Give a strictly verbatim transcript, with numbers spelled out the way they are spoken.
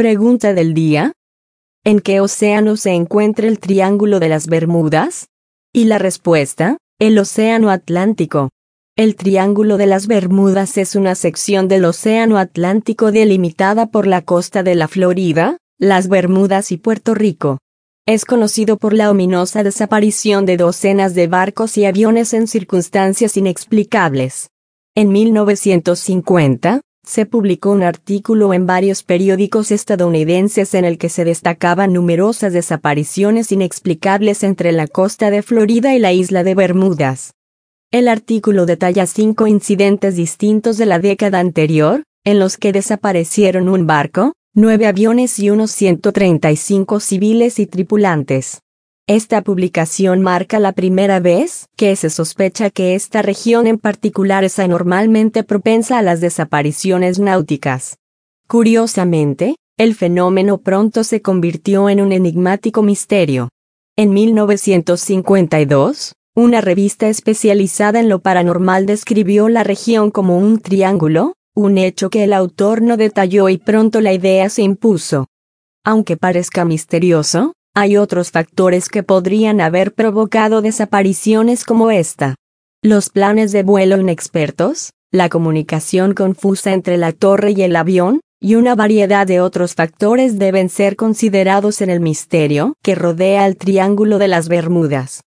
Pregunta del día: ¿en qué océano se encuentra el Triángulo de las Bermudas? Y la respuesta: el Océano Atlántico. El Triángulo de las Bermudas es una sección del Océano Atlántico delimitada por la costa de la Florida, las Bermudas y Puerto Rico. Es conocido por la ominosa desaparición de docenas de barcos y aviones en circunstancias inexplicables. En mil novecientos cincuenta, se publicó un artículo en varios periódicos estadounidenses en el que se destacaban numerosas desapariciones inexplicables entre la costa de Florida y la isla de Bermudas. El artículo detalla cinco incidentes distintos de la década anterior, en los que desaparecieron un barco, nueve aviones y unos ciento treinta y cinco civiles y tripulantes. Esta publicación marca la primera vez que se sospecha que esta región en particular es anormalmente propensa a las desapariciones náuticas. Curiosamente, el fenómeno pronto se convirtió en un enigmático misterio. En mil novecientos cincuenta y dos, una revista especializada en lo paranormal describió la región como un triángulo, un hecho que el autor no detalló y pronto la idea se impuso. Aunque parezca misterioso, hay otros factores que podrían haber provocado desapariciones como esta. Los planes de vuelo inexpertos, la comunicación confusa entre la torre y el avión, y una variedad de otros factores deben ser considerados en el misterio que rodea al Triángulo de las Bermudas.